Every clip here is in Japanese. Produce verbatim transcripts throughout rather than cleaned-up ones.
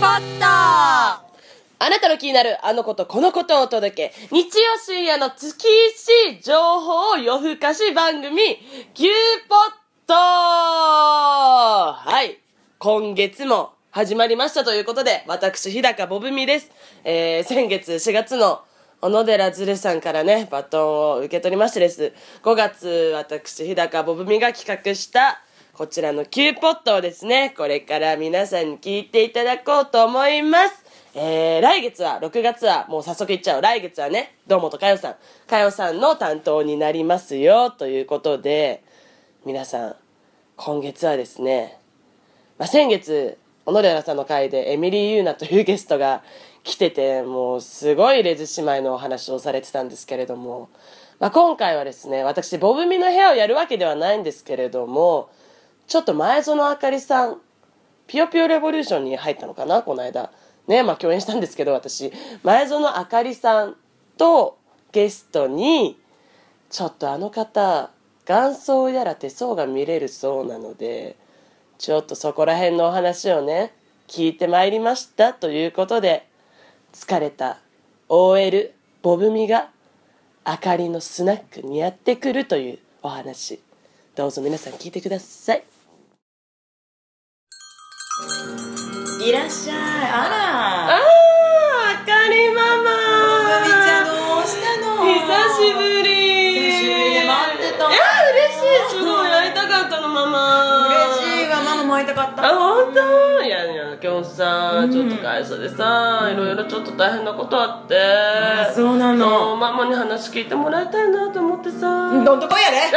ポット。あなたの気になるあのことこのことをお届け、日曜深夜の月一情報夜更かし番組 Q ポット。はい、今月も始まりましたということで、私日高ボブミです。えー、先月しがつの小野寺ずるさんからねバトンを受け取りましてです、ごがつ私日高ボブミが企画したこちらの Q ポットをですね、これから皆さんに聞いていただこうと思います。えー、来月はろくがつはもう早速言っちゃう、来月はね堂本佳代さん佳代さんの担当になりますよということで、皆さん今月はですね、まあ、先月小野寺さんの回でエミリー・ユーナというゲストが来てて、もうすごいレズ姉妹のお話をされてたんですけれども、まあ、今回はですね、私ボブミの部屋をやるわけではないんですけれども、ちょっと前園あかりさんピヨピヨレボリューションに入ったのかなこの間ね、まあ共演したんですけど、私前園あかりさんとゲストにちょっとあの方眼相やら手相が見れるそうなので、ちょっとそこら辺のお話をね聞いてまいりましたということで、疲れた オーエル ボブミがあかりのスナックにやってくるというお話、どうぞ皆さん聞いてください。 いらっしゃい。あらあー、あかりママボブミちゃんどうしたの。 久しぶり。 久しぶりで待ってた。 いや嬉しい、すごい会いたかったのママ。 嬉しいわ、ママも会いたかった。 あ、本当。いやいや今日さ、うん、ちょっと会社でさ、いろいろちょっと大変なことあって、 あ、そうなの。 ママに話聞いてもらいたいなと思ってさ。 どんとこやでさすが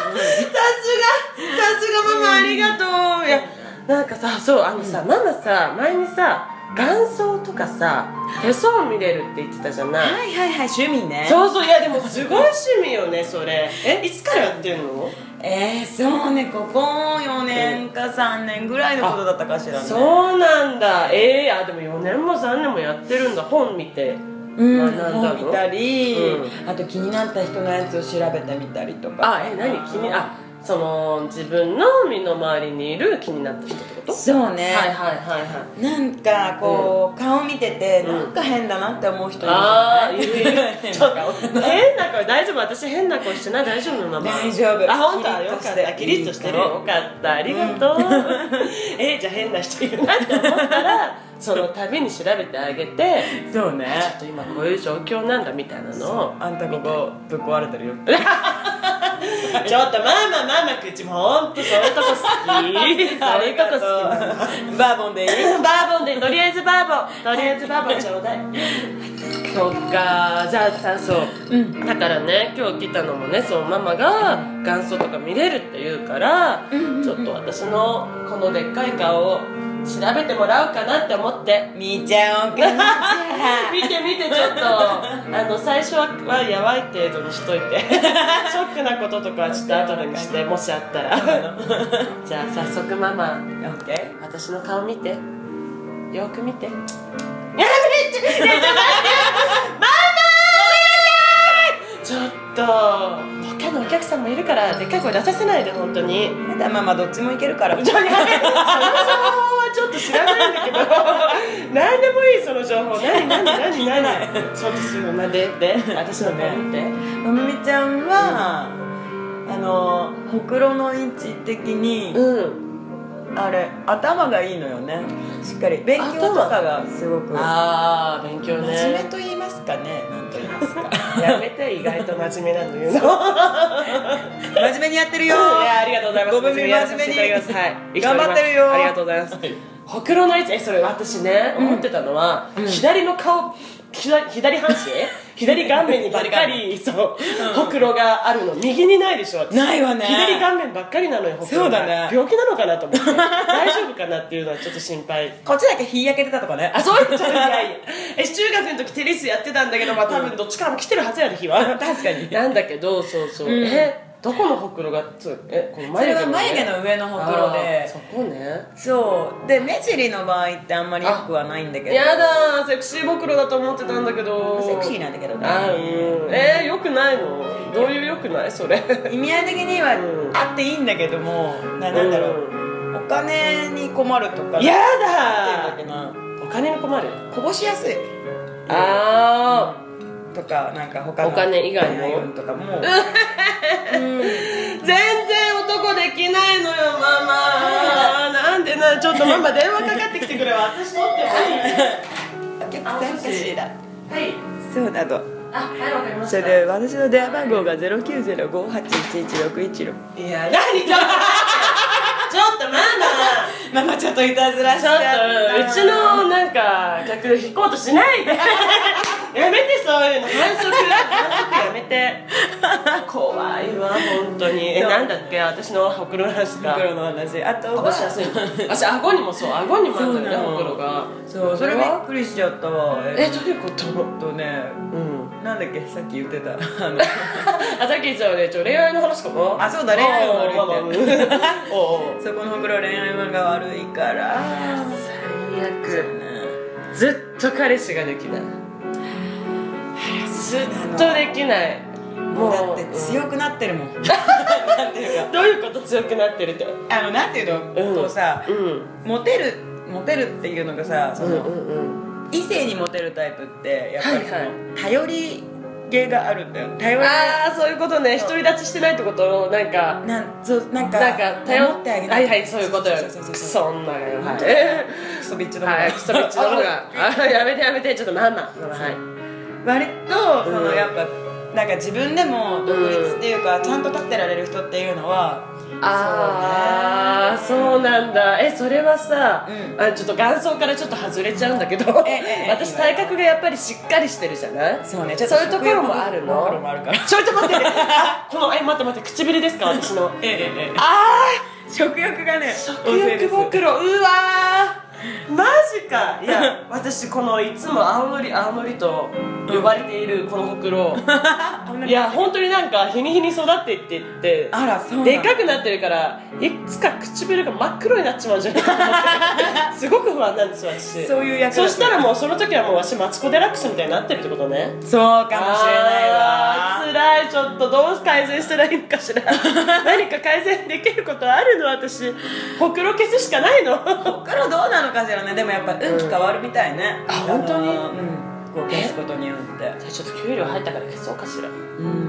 さすがママありがとう。いやなんかさ、そうあのさ、うん、ママさ前にさ眼相とかさ手相見れるって言ってたじゃない。 はいはいはい、趣味ね。 そうそう、いやでもすごい趣味よねそれ。え、いつからやってんの？ えー、そうね、ここよねんかさんねんぐらいのことだったかしらね。 そうなんだ。ええー、あでもよねんもさんねんもやってるんだ。本見てうん、本見たり、 うん、 あと気になった人のやつを調べてみたりとか。 あ、え、何気に、あ、その自分の身の回りにいる気になった人ってこと？ そうね、 はいはいはいはい。 なんかこう、うん、顔見てて、うん、なんか変だなって思う人いるじゃない。 ああ、いるいる。ちょっと変な声大丈夫？私変な声してない？大丈夫なの？ 大丈夫。 あ、本当？よかった。キリッとしてる。よかった、ありがとう。うん、えー、じゃあ変な人いるなって思ったらその度に調べてあげて、 そうね、 ちょっと今こういう状況なんだみたいなのを、 あんたここぶっ壊れてるよちょっとママママ口もほんとそういうとこ好きそういうとこ好きバーボンでいい？ バーボンで、とりあえずバーボン、とりあえずバーボンちょうだいそっか、じゃあさ、そう、うん、だからね今日来たのもね、そうママが眼相とか見れるって言うから、うんうんうん、ちょっと私のこのでっかい顔を調べてもらおうかなって思って。 見ちゃおうかな見て見て、ちょっとあの最初はやばい程度にしといてショックなこととかはちょっと後でにして、もしあったらじゃあ早速ママ、 OK、 私の顔見て、よく見て。やめてママちょっと他のお客さんもいるからでっかい声出させないで、本当に。 やだ、ママどっちもいけるからじゃあやめて、その情報はちょっと知らないんだけど何でもいい、その情報。何何何何ちょっとすぐまでで私の顔見て。 まみみちゃんは、うん、あのほくろの位置的に、うんあれ頭がいいのよね、しっかり勉強とかがすごく。 ああ、勉強ね。 真面目と言いますかね、なんと言いますかやめて、意外と真面目なの言うの真面目にやってるよ。 いや、ありがとうございます。 ごめん、真面目に頑張ってるよ。 ありがとうございます。ほくろの位置、え、それ私ね、思ってたのは、うん、左の顔、左, 左半身左顔面にばっかりそう、うん、ほくろがあるの。右にないでしょ。 ないわね。 左顔面ばっかりなのよ、ほくろが。 そうだね。 病気なのかなと思って大丈夫かなっていうのはちょっと心配。 こっちだけ日焼けてたとかね。 あ、そういうじゃないえ、中学の時テニスやってたんだけど、まあ多分どっちからも来てるはずやで、日は確かになんだけど、そうそう、うん、えどこのほくろがつえこの眉毛の、ね、 それは眉毛の上のほくろで、 そこね。 そうで、目尻の場合ってあんまりよくはないんだけど。 やだー、セクシーほくろだと思ってたんだけど。 セクシーなんだけどね。 あ、うん、えー、よくないの？どういうよくないそれ意味合い的にはあっていいんだけども、な、なんだろう、うん、お金に困るとか。 やだー、 お金に困る？ こぼしやすい。 ああとかなんか他のお金以外の恋愛運とかも、うん、 全然男できないのよママ。なんでな、ちょっとママ電話かかってきてくれ。私取ってもいい？ お客さんかしら。 はいそうなの。 あ、はい、わかりました。 それで私の電話番号がゼロきゅうゼロ ごはちいちいちろくいちろく。 いや、何ちょっとちょっとママママちょっといたずらしちゃった。 ちょっとうちのなんか客引こうとしないでやめて、そういうの反則反則やめて怖いわ本当に。え、なんだっけ、私のほくろの話か。 ほくろの話。あとこぼしやすいの。私顎にもそう、顎にもあるんだよね、ほくろが。 そう、それびっくりしちゃったわ。 え、どういうこと？ とね、うん、なんだっけ、さっき言ってたあのあ、さっき言ってたよね、ちょ恋愛の話かも。 あ、そうだ、恋愛運悪いって。 おうそこのほくろ恋愛運が悪いから最悪。ずっと彼氏ができない。ずっとできない。 もうだって強くなってるもんなんていうか、 どういうこと？強くなってるって、 あの、なんていうの、 うん、 こうさ、 うん、 モテるモテるっていうのがさ、その、 うんうんうん、 異性にモテるタイプってやっぱりその、 はいはい、 頼りげがあるんだよ。頼り、 ああ、そういうことね。独り立ちしてないってこと？なんかなんそうなんかなんか頼ってあげない。 はいはい、そういうことよ。 そうそうそうそう、 クソ女がよ、はい、 クソビッチの方が、 はい、クソビッチの方があやめてやめて、ちょっとママ、はい、 割とその、 うん、 やっぱなんか自分でも独立っていうか、うん、ちゃんと立ってられる人っていうのは、 ああ、そうなんだ。え、それはさ、うん、あ、ちょっと元祖からちょっと外れちゃうんだけど、えええ私体格がやっぱりしっかりしてるじゃない？ そうね、ちょっとそういうところもあるの？ ところもあるから。 ちょっと待って、この、え、待って待って、唇ですか私の。 ええええ、 ああ、食欲がね、 食欲ぼくろ、うわー、マジか。いや、私このいつも青のり青のりと呼ばれているこのほくろ、うん、いや本当になんか日に日に育っていっていって、 あら、そうでかくなってるからいつか唇が真っ黒になっちまうんじゃないかと思ってすごく不安なんですよ私。 そういう役。 そしたらもうその時はもう私マツコ・デラックスみたいになってるってことね。 そうかもしれないわ。 つらい。ちょっとどう改善したらいいのかしら何か改善できることあるの？私ほくろ消すしかないのほくろどうなのかしらね。でもやっぱ運気変わるみたいね、 うん、あ、本当に、うん、 こう消すことによって。 ちょっと給料入ったから消そうかしら、うん、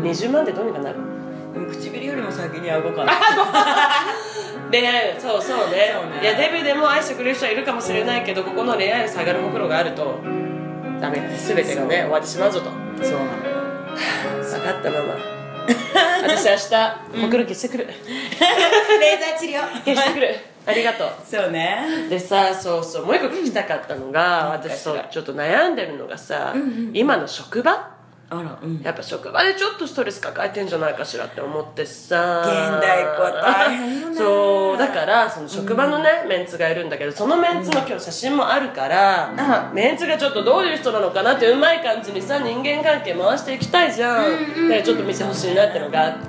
にじゅうまんでどうにかなる？ 唇よりも先に顎かな恋愛、そうそう ね, そうね。いやデビューでも愛してくれる人はいるかもしれないけど、ここの恋愛に下がるほくろがあるとダメ、全てがね終わってしまうぞと。 そうなのよ。 分かったママ私明日ほくろ消してくるレーザー治療消してくるありがとう。 そうね。 でさ、そうそう、もう一個聞きたかったのが、うん、私そうちょっと悩んでるのがさ、うんうん、今の職場、 あら、うん、 やっぱ職場でちょっとストレス抱えてんじゃないかしらって思ってさ、 現代っ子大変よね。 そうだからその職場のね、うん、メンツがいるんだけど、そのメンツの今日写真もあるから、うん、メンツがちょっとどういう人なのかなってうまい感じにさ人間関係回していきたいじゃん、うんうんうん、でちょっと見てほしいなってのがあって、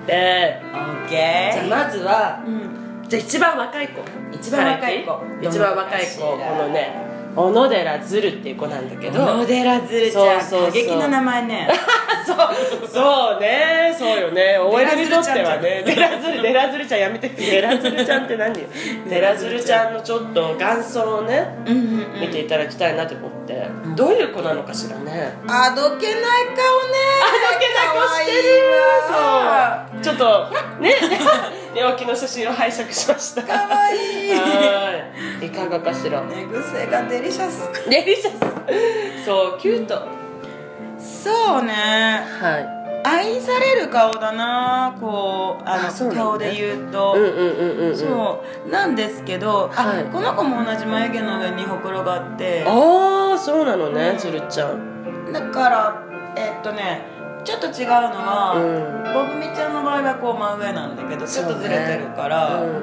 オッケー。 じゃあまずは、うん、じゃあ一番若い子、 一番若い子一番若い子、このね小野寺ずるっていう子なんだけど、 小野寺ずるちゃん、過激な名前ねそうそうね、そうよね、 オーエル にとってはね、デラズルデラズルちゃんやめて、デラズルちゃんって何よデラズルちゃんのちょっと元祖をね、うんうんうん、見ていただきたいなと思って、うん、どういう子なのかしらね。 あどけない顔ね、 あどけない顔してる。そうちょっとね寝起きの写真を拝借しました。 かわいい。 はい、いかがかしら。 寝癖がデリシャス。 デリシャス。そうキュート。 そうね、 はい、 愛される顔だな、こうあのあ、ね、顔で言うと、うんうんうんうん、そうなんですけど、はい、あこの子も同じ眉毛の上にほくろがあって、 ああそうなのね、つるちゃん。 だからえー、っとねちょっと違うのは、うん、ボブミちゃんの場合はこう真上なんだけどちょっとずれてるから、ね、うん、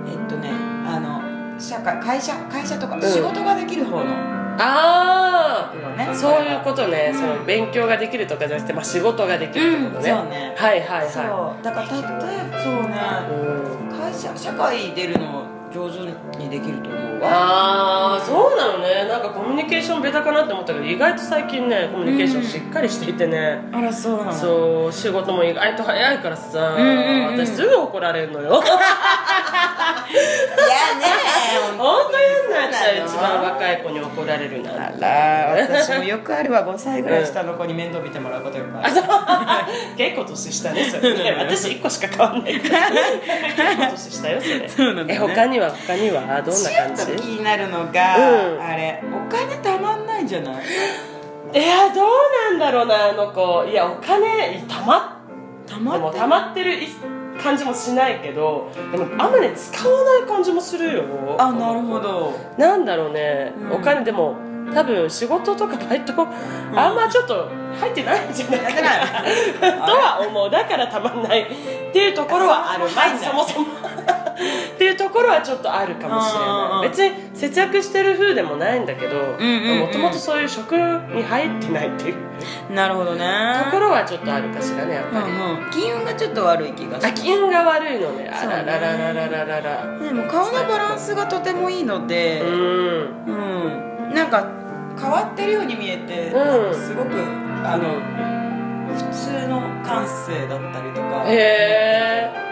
えー、っとねあの社会会社会社とか、うん、仕事ができる方の、 ああ、 ね、 そういうことね、うん、その勉強ができるとかじゃなくて、まあ、仕事ができるってことね、 うん、そうね、 はいはいはい。 そうだから例えばそうね、うん、会社社会出るの上手にできると思うわ。 ああそうなのね。なんかコミュニケーションベタかなって思ったけど、意外と最近ねコミュニケーションしっかりしていてね、 あらそうなの。 そう仕事も意外と早いからさ、 うんうんうん、 私すぐ怒られるのよ。 いやね本当嫌になっちゃう。一番若い子に怒られるな。 あら私もよくあるわ。ごさいぐらい下の子に面倒見てもらうことよくある。 結構年下ねそれね。私いっこしか変わんないから結構年下よそれ。 そうなんだね。 え他には他にはどんな感じ？ ちょっと気になるのが、うん、あれお金たまんないんじゃない？ いやどうなんだろうなあの子。いやお金たまたまってでもたまってる感じもしないけど、でもあんまり使わない感じもするよ。 あなるほど。 なんだろうね、うん、お金でも多分仕事とかバイト、うん、あんまちょっと入ってないんじゃないかなとは思う。だからたまんないっていうところはある。まずそもそもっていうところはちょっとあるかもしれない。別に節約してる風でもないんだけど、もともとそういう食に入ってないっていうなるほどねところはちょっとあるかしらね、やっぱり、うんうん、 金運がちょっと悪い気がする。 あ金運が悪いのね。あらららららららら。 でも顔のバランスがとてもいいので、うん、うん、なんか変わってるように見えて、うん、すごくあの、うん、普通の感性だったりとか。 へえ。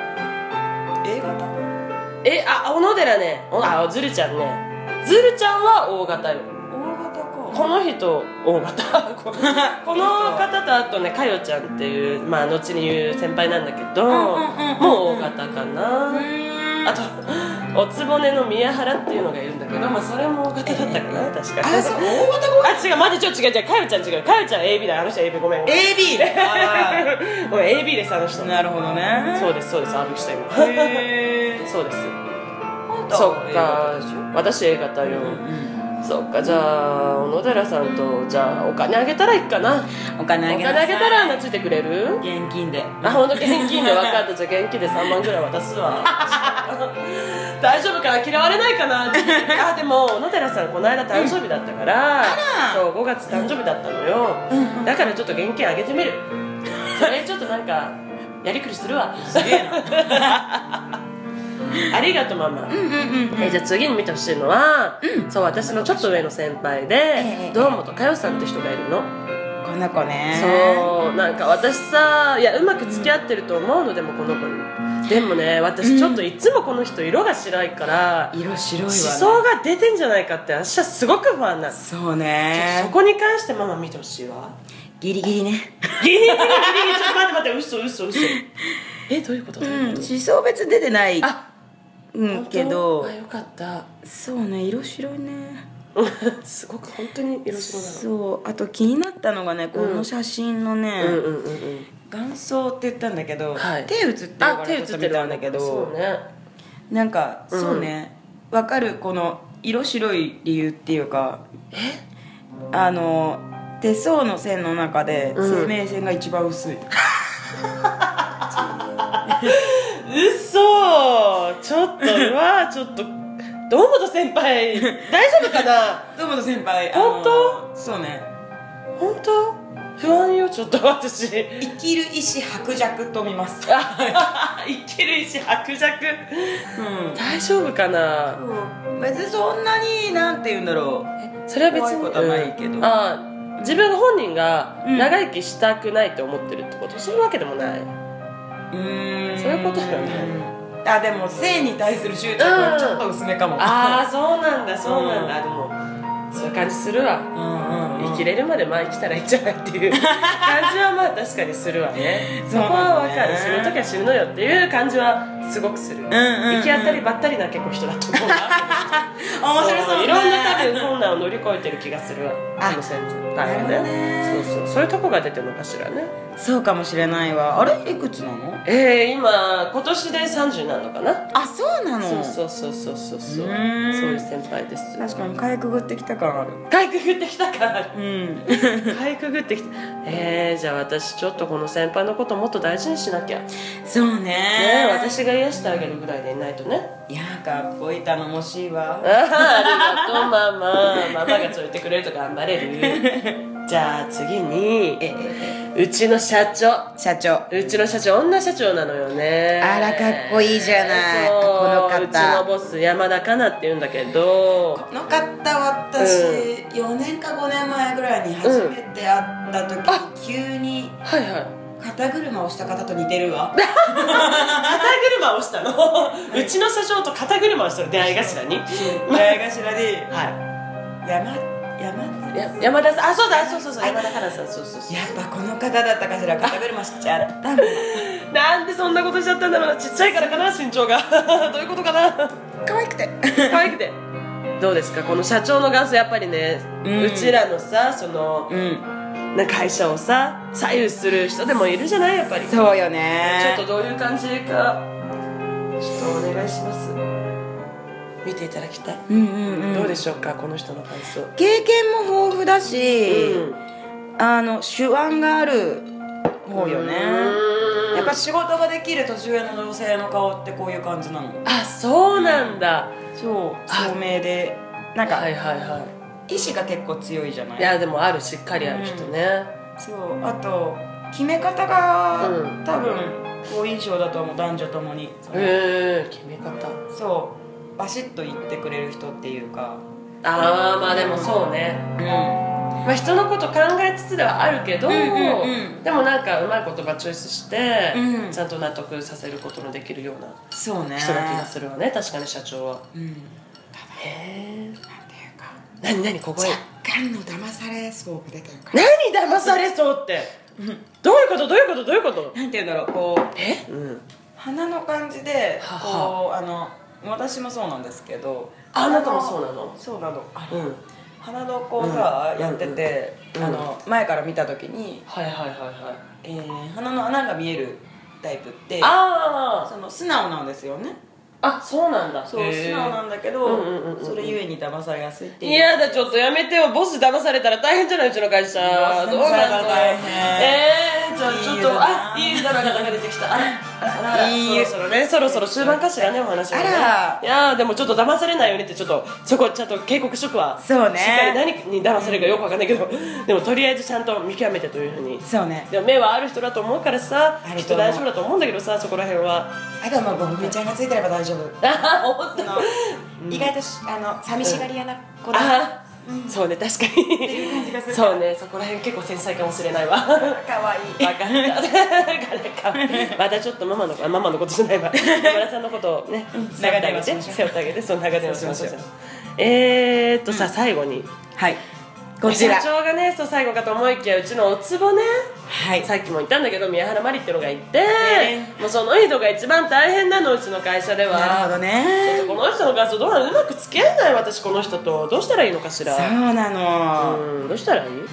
A 型？ え、あ、小野寺ね。あ、ずるちゃんね。ずるちゃんは O 型よ。 O 型か。 この人 O 型。この方とあとね、かよちゃんっていう、まあ後に言う先輩なんだけど、もう O 型かな。あとおつぼねの宮原っていうのがいるんだけど、まあそれも O 型だったかな、確かに。 あ、そう、O 型ごめん。 あ、違う、待って、ちょっと違う違う、かよちゃん違う。かよちゃん エービー だ。あの人 エービー、ごめん。 エービーごめん、エービー です、あの人。 なるほどね。 そうです、そうです、ある人今。 へー。 そうです。 そっか、私 A 型よ。そっか、じゃあ小野寺さんとじゃあお金あげたらいいかな。 お金あげなさい。 お金あげたらなついてくれる？ 現金で。 あ、ほんと現金で。分かった。じゃあ現金でさんまんぐらい渡すわ。大丈夫かな、嫌われないかな。あ、でも小野寺さんこの間誕生日だったから、そう、ごがつ誕生日だったのよ。だからちょっと現金あげてみる。それちょっとなんかやりくりするわ。 すげえな。 ありがとうママ。えじゃあ次に見てほしいのは、うん、そう私のちょっと上の先輩で、えー、堂本佳代さんって人がいるの。 この子ね。 そうなんか私さ、いやうまく付き合ってると思うの、でもこの子に。でもね、私ちょっといつもこの人色が白いから、 うん、色白いわね。 思想が出てんじゃないかって私はすごく不安なの。 そうね。 そこに関してママ見てほしいわ。 ギリギリね。 ギリギリギリギリ。ちょっと待って待って、嘘嘘嘘。えどういうこと？どういうこと？ 思想別出てない。 あうんけど。 あよかった。 そうね、色白いね。 すごく本当に色白なの。 そう、あと気になったのがね、この写真のね、 うんうんうんうん、 眼相って言ったんだけど、 はい、 手写ってるから撮ってみたんだけど、 そうね、 なんか、うん、そうね、分かる。この色白い理由っていうか、 えあの手相の線の中で生命線が一番薄い。 うそ、ちょっとうわちょっと堂本先輩大丈夫かな。 堂本先輩本当？ そうね、 本当不安よちょっと私。 生きる意志薄弱と見ます。 生きる意志薄弱、うん、大丈夫かな。 うん、別にそんなになんて言うんだろう、それは別に怖いことはないけど、うん、 あ自分本人が長生きしたくないと思ってるってこと、うん、そういうわけでもない。うーん、 そういうことじゃない。 あ、でも性に対する執着はちょっと薄めかも。うん、 ああそうなんだそうなんだ、うん、でもそういう感じするわ、うんうんうん、生きれるまでまあ生きたらいいんじゃないっていう感じはまあ確かにするわね。そこは分かる、死ぬ時は死ぬのよっていう感じはすごくする、うんうんうん、行き当たりばったりな結構人だと思うな。 面白そうね。 いろんな多分困難を乗り越えてる気がするわ、この先輩はね。そうそう、そういうとこが出てるのかしらね。 そうかもしれないわ。あれいくつなの？ えー、今今年でさんじゅうなのかな。 あ、そうなの。 そうそうそうそうそうそう、そういう先輩です。 確かにかいくぐってきた感ある。 かいくぐってきた感ある。 うん。 かいくぐってきた。えー、じゃあ私ちょっとこの先輩のこともっと大事にしなきゃ。 そうね。 ね、私が癒してあげるぐらいでいないとね。 いやかっこいい、頼もしいわ。 ありがとうママ。ママがそう言ってくれると頑張れる。じゃあ次に、ええうちの社長社長。 うちの社長女社長なのよね。 あらかっこいいじゃない。 そうこの方うちのボス山田かなって言うんだけど、 この方私、うん、よねんかごねんまえぐらいに初めて会った時に、うん、急にはいはい肩車をした方と似てるわ。 肩車をしたの、はい、うちの社長と肩車をしたの、出会い頭に出会い頭で、 はい、 山山や山田さん、あ、そうだ、そうそうそう、山田かなさん、そうそうそう、 やっぱこの方だったかしら。肩車しちゃったもん。 なんでそんなことしちゃったんだろうな。ちっちゃいからかな、身長がどういうことかな。 可愛くて可愛くてどうですか、この社長の元祖。やっぱりね、うん、うちらのさ、その、うん、な会社をさ左右する人でもいるじゃない、やっぱり。 そうよね。 ちょっとどういう感じかちょっとお願いします。見ていただきたい。うんうんうん、どうでしょうか、この人の感想。 経験も豊富だし、うん、あの手腕がある方よね。やっぱ仕事ができる年上の女性の顔ってこういう感じなの。 あ、そうなんだ。 そう聡明で、なんか、 はいはいはい、 意志が結構強いじゃない。 いやでもある、しっかりある人ね、 うん、そう。あと決め方が、うん、多分好印象だと思う、男女ともに。 へえ、決め方。 そう、バシッと言ってくれる人っていうか。 ああ、まあでもそうね、うん、まあ、人のこと考えつつではあるけど、うんうんうん、でもなんかうまい言葉チョイスして、うん、ちゃんと納得させることのできるような人な気がするわね、確かに社長は。うん、へえ、なんていうか、何何ここへ若干の騙されそうが出てるから。何騙されそうってどういうことどういうことどういうこと。 なんていうんだろう、こう、 え、うん、 鼻の感じでこう、あの私もそうなんですけど。 あなたもそうなの。 そうなの。あ、うん、鼻のこうさ、うん、やってて、うん、あの前から見た時に、 はいはいはいはい、 えー、鼻の穴が見えるタイプって、 あ、 その素直なんですよね。 あ、そうなんだ。 そう、素直なんだけど、それゆえに騙されやすいっていう。 いやだ、ちょっとやめてよ。ボス騙されたら大変じゃない、うちの会社。どうなの。大変。えー、じゃあちょっと、あ、いい歌が出てきた。あら、いい、そろそろね、そろそろ終盤かしらね、お話はね。あら、いやでもちょっと騙されないようにって、ちょっとそこちゃんと警告しとくわ。 そうね。 しっかり何に騙されるかよくわかんないけど、でもとりあえずちゃんと見極めてというふうに。 そうね。 でも目はある人だと思うからさ、きっと大丈夫だと思うんだけどさ、そこら辺は。 あとはまあ、ボブちゃんがついてれば大丈夫。意外とあの寂しがり屋な子だ。 そうね、確かにそうね、そこら辺結構繊細かもしれないわ。かわいい。分かったまたちょっとママのママのことじゃないわ、山田さんのことをね、背負ってあげて、背負ってあげて、その長電話しましょう。えーっとさ、最後に、はい、こちら社長がね、そう最後かと思いきや、うちのおつぼね、はい、さっきも言ったんだけど、宮原まりってのがいて、ね、もうその人が一番大変なの、うちの会社では。 なるほどね。 ちょっとこの人の画像どうなの、うまく付き合えない、私この人と。どうしたらいいのかしら。 そうなの。 うん、どうしたらいい。う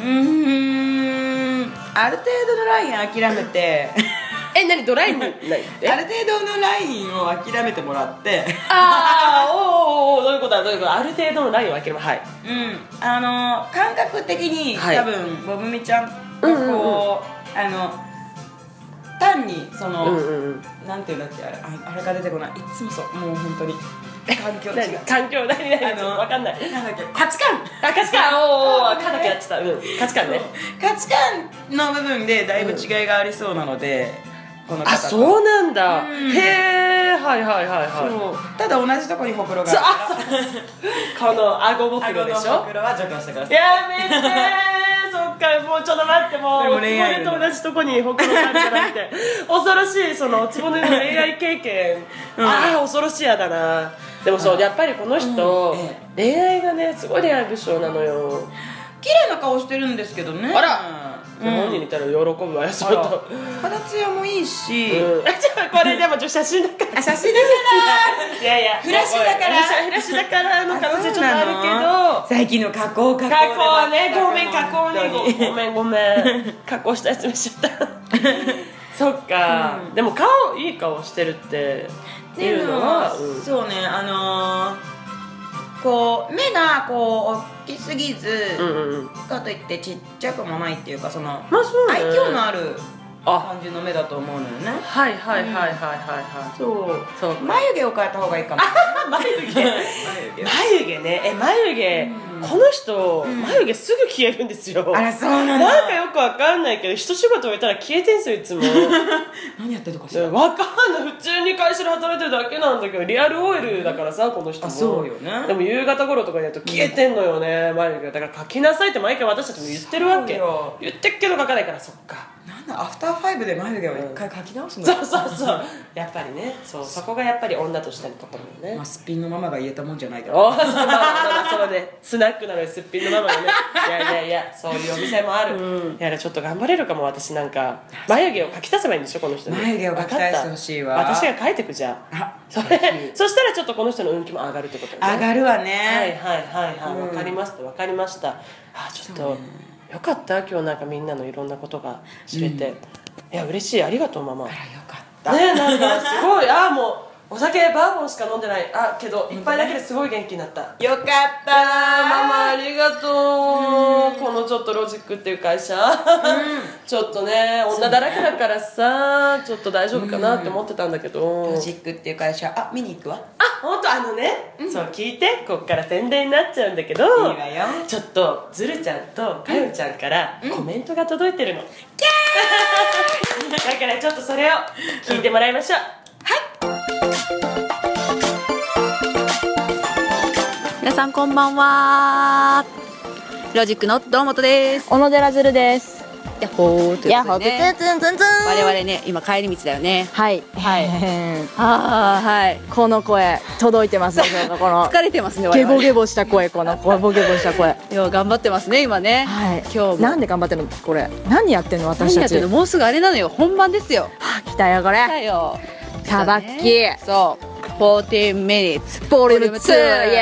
ーん、ある程度のライン諦めてえ、何ドライにないある程度のラインを諦めてもらってああ、おお、どういうことだ、どういうこと。ある程度のラインを諦める。はい、 うん、あの感覚的に、はい、多分ボブミちゃんがこう、うんうんうん、あの単にその、うんうん、なんていうんだっけ、あれ、あれが出てこない、いつもそう、もう本当に環境違う環境何何、あの分かんない、 なんだっけ、価値観、 あ、価値観、おお、価だけやってた、うん、価値観ね、 価値観の部分でだいぶ違いがありそうなので、うん、この方、 あ、そうなんだ、うん、へえ、はいはいはいはい。 そう、ただ同じとこにほくろがあるから、この顎ぼくろでしょ、 顎のほくろは除去してください。 やめてーそっか、もうちょっと待って、もうおつぼねと同じとこにほくろがあるから見て恐ろしい、そのおつぼねの恋愛経験、うん、ああ恐ろしいやだな。でもそう、やっぱりこの人、うんええ、恋愛がね、すごい恋愛武将なのよ。 綺麗な顔してるんですけどね。 あら、うん、本人に言ったら喜ぶわよ、ちょっと肌ツヤもいいし、 うん、これでも写真だから写真だからいやいや、 フラッシュだからフラッシュだからの可能性ちょっとあるけど、 最近の加工加工加工ね、ごめん、加工にごめんごめん加工したやつ見しちゃったそっか、うん、でも顔いい顔してるっていうのは、 うん、そうね、あのーこう目がこう大きすぎず、うんうんうん、かといってちっちゃくもないっていうか、その、まあそうね、愛嬌のある感じの目だと思うのよね。 はいはいはいはいはいはい、 そうそう、眉毛を変えた方がいいかも眉毛眉毛ね、え眉毛、うん、 この人、うん、眉毛すぐ消えるんですよ。 あらそうなんだ。 なんかよくわかんないけど一仕事終えたら消えてんすよいつも。 何やってるのかしら。 わかんない。普通に会社で働いてるだけなんだけどリアル オーエル だからさこの人も。 あそうよね。 でも夕方頃とかにやると消えてんのよね、うん、眉毛だから描きなさいって毎回私たちも言ってるわけ。言ってっけど描かないからそっか。 なんだアフターファイブで眉毛を一回描き直すの、 うん、そうそうそうやっぱりねそうそこがやっぱり女としてのところよね。 まあすっぴんのママが言えたもんじゃないから。 おおそうまあまあそうねスナックなのにすっぴんのママがねいやいやいやそういうお店もある、うん、いやちょっと頑張れるかも私なんか眉毛を描き足せばいいんでしょこの人に。眉毛を描き足してほしいわ。 私が描いてくじゃん。あそれそしたらちょっとこの人の運気も上がるってことね。 上がるわね。 はいはいはいはい、うん、分かりました分かりました。あちょっと、ね、よかった今日なんかみんなのいろんなことが知れて、うん、いや嬉しいありがとうママ。あらよかったね。なんかすごいあもうお酒バーボンしか飲んでないあけど一杯だけですごい元気になった。 よかったママありがとう、うん、このちょっとロジックっていう会社、うん、ちょっとね女だらけだからさちょっと大丈夫かなって思ってたんだけど、 うん、ロジックっていう会社あ見に行くわ。 あ本当あのね、うん、そう聞いてこっから宣伝になっちゃうんだけどいいわよちょっとズルちゃんとかよちゃんからコメントが届いてるの、うん、キャーだからちょっとそれを聞いてもらいましょう。 皆さんこんばんは。ロジックの堂本です。 小野寺鶴です。 ヤッホーということでね、 ヤッホーツンツンツンツン。 我々ね今帰り道だよね。 はいはいああはい。 この声届いてますよ。この疲れてますね。 ゲボゲボした声このゲボゲボした声。 いや頑張ってますね今ね。 はい。 今日もなんで頑張ってるのこれ。何やってんの私たち。 何やってんのもうすぐあれなのよ本番ですよ。 はあ来たよこれ。 来たよ。 さばき。 そう。じゅうよん minutes ボリュームツー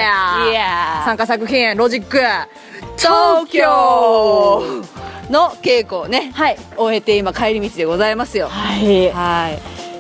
yeah 参加作品ロジック東京の稽古をね、 はい、 終えて今帰り道でございますよ。 はい、はい、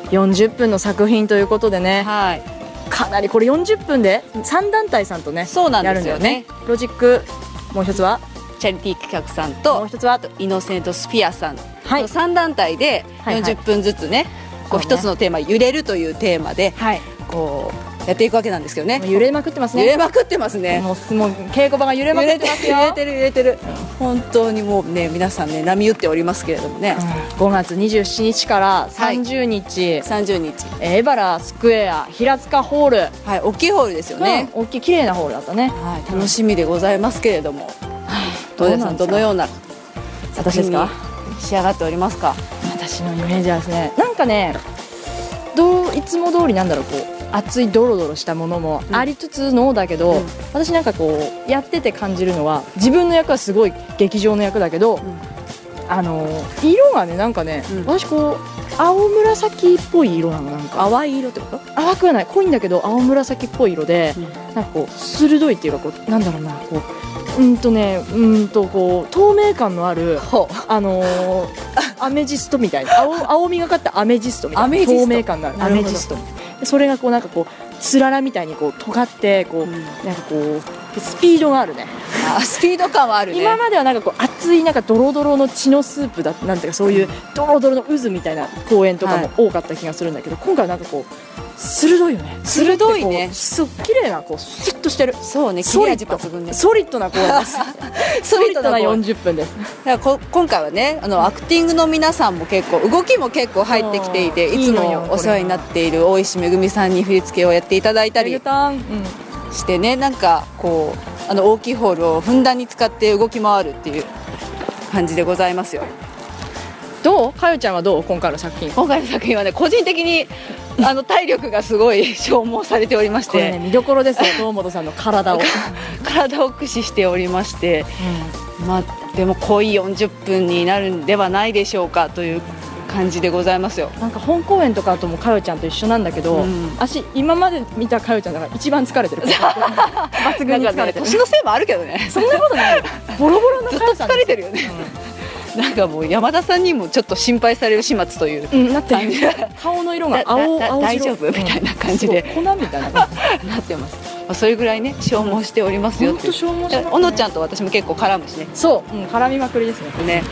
よんじゅっぷんの作品ということでね、 はい、 かなりこれよんじゅっぷんでさん団体さんとねそうなんですよね、 やるんだよね。ロジックもう一つはチャリティー企画さんともう一つはイノセントスフィアさんのさん団体でよんじゅっぷんずつね、はいはい、こう一つのテーマ揺れるというテーマで、はい、こうやっていくわけなんですけどね。 揺れまくってますね。 揺れまくってますね。 もうもう稽古場が揺れまくってますよ。 揺れてる揺れてる、うん、本当にもうね皆さんね波打っておりますけれどもね、 うん、ごがつにじゅうしちにちからさんじゅうにち、 はい、さんじゅうにちエバラスクエア平塚ホール、 はい、大きいホールですよね、 うん、大きい綺麗なホールだったね、 はい、楽しみでございますけれども、はい、東出さんどのような私ですか仕上がっておりますか。 私のイメージはですねなんかねどういつも通りなんだろうこう熱いドロドロしたものもありつつのだけど、うん、私なんかこうやってて感じるのは自分の役はすごい劇場の役だけど、うん、あの色がねなんかね、うん、私こう青紫っぽい色なのなんか淡い色ってこと淡くはない濃いんだけど青紫っぽい色で、うん、なんかこう鋭いっていうかこうなんだろうなこううんとねうんとこう透明感のあるあのー、アメジストみたいな 青, 青みがかったアメジストみたいな透明感のあるアメジストそれがこうなんかこうつららみたいにこう尖ってこう、うん、なんかこうスピードがあるね。 あスピード感はあるね。 今まではなんかこう熱いなんかドロドロの血のスープだなんていうかそういうドロドロの渦みたいな公演とかも多かった気がするんだけど、はい、今回はなんかこう鋭いよね。 鋭いね。 そう綺麗なこうスッとしてる。 そうね。切れ味抜群ね。 ソリッドな公演です。ソリッドなよんじゅっぷんです。 だからこ今回はねあのアクティングの皆さんも結構動きも結構入ってきていていつもお世話になっている大石めぐみさんに振り付けをやっていただいたりしてね、なんかこうあの大きいホールをふんだんに使って動き回るっていう感じでございますよ。 どう？かよちゃんはどう？今回の作品。 今回の作品はね個人的にあの体力がすごい消耗されておりまして、 これね見どころですよ堂本さんの体を体を駆使しておりまして、うん、まあでも濃いよんじゅっぷんになるんではないでしょうかという感じでございますよ。 なんか本公演とかともかよちゃんと一緒なんだけど、うん、私今まで見たかよちゃんだから一番疲れてる抜群に疲れてる、 ね、年のせいもあるけどねそんなことないボロボロのずっと疲れてるよね、うん、なんかもう山田さんにもちょっと心配される始末という感じ、うん、なって顔の色が青青大丈夫みたいな感じで、 うん、粉みたいな感じなってます。まあ、それぐらいね消耗しておりますよっていう。 消耗してますね。 小野ちゃんと私も結構絡むしね。 そう、うん、絡みまくりですね。 ね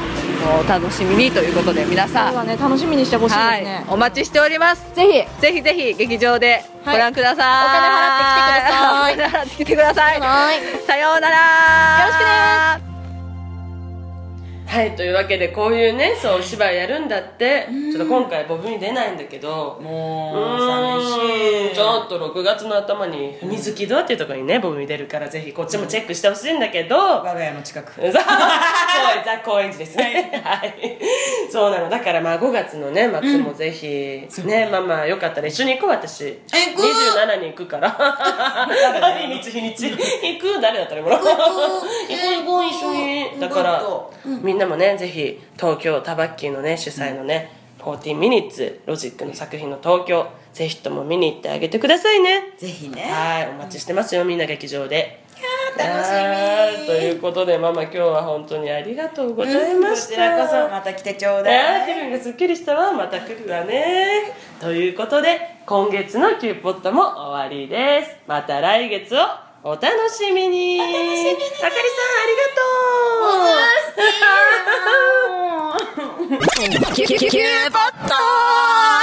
お楽しみにということで、皆さんそうだね、楽しみにしてほしいですはいね。 お待ちしております。 ぜひぜひぜひ劇場でご覧ください。 はいお金払ってきてください。 お金払ってきてください。 はいさようなら。 よろしくね。 はい、というわけでこういうね、そうお芝居やるんだって。ちょっと今回ボブに出ないんだけど、 もうう寂しい。 ちょっとろくがつの頭に踏み月き堂っていうところにねボブに出るから、ぜひこっちもチェックしてほしいんだけど、 我が家の近く。 そう、高円ザ高円寺ですね。はい。そうなの。だからまあごがつのね末もぜひ、ね、まあまあよかったら一緒に行こう。私え行くにじゅうしちに行くから日にち日にち行く。誰だったらもらおう。行こう行こう一緒に。だからみんなもね、ぜひ東京タバッキーのね主催のねフォーティーミニッツロジックの作品の東京、ぜひとも見に行ってあげてくださいね。 ぜひね。 はい、お待ちしてますよ、みんな劇場で。 楽しみ。 ということでママ、今日は本当にありがとうございました。 こちらこそまた来てちょうあだい。 ー気分がすっきりしたわ。また来るわね。ということで今月のキューポットも終わりです。また来月をお楽しみに。お楽しみに。あかりさんありがとう。 キュキュキューポット